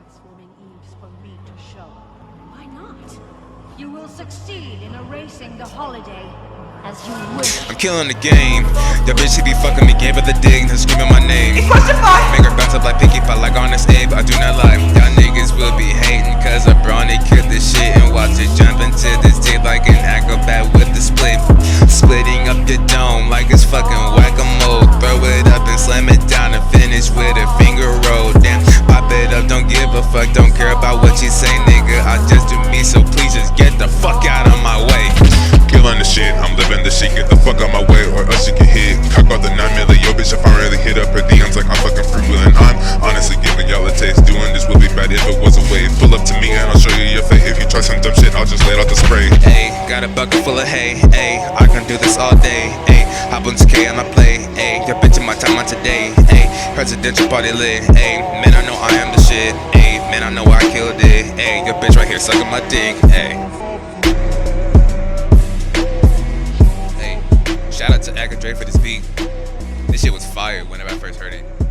transforming Eves for me to show. Why not? You will succeed in erasing the holiday as you wish. I'm killing the game. Your bitch, she be fucking me, gave her the dig, and screaming my name. Make her bounce up like Pinky, fight like Honest Abe. I do not lie. Y'all niggas will be hating, cause I brawny killed this shit and watch it jump into this tape like an acrobat with the split. Splitting up your dome like it's fucking whack-a-mole. Throw it up and slam it down and finish with a finger roll. Damn, pop it up, don't give a fuck, don't care about what you say, nigga. I just do me, so please just get the fuck out of my way. Killing the shit, I'm living the shit, get the fuck out my way or else you get hit. Cock out the 9 milli, yo bitch, if I really hit up her DMs like I'm fucking freewheeling. I'm honestly giving y'all a taste, doing this would be bad if it was a way. Pull up to me and I'll show you your fate. If you try some dumb shit, I'll just let out the spray. Ayy, got a bucket full of hay, ayy, I can do this all day, ayy. Hop on 2K on my play, ayy, your bitch in my time on today, ayy. Presidential party lit, ayy, man I know I am the shit, ayy, man I know I killed it, ayy. Your bitch right here sucking my dick, ayy. Shout out to Akadre for this beat. This shit was fire whenever I first heard it.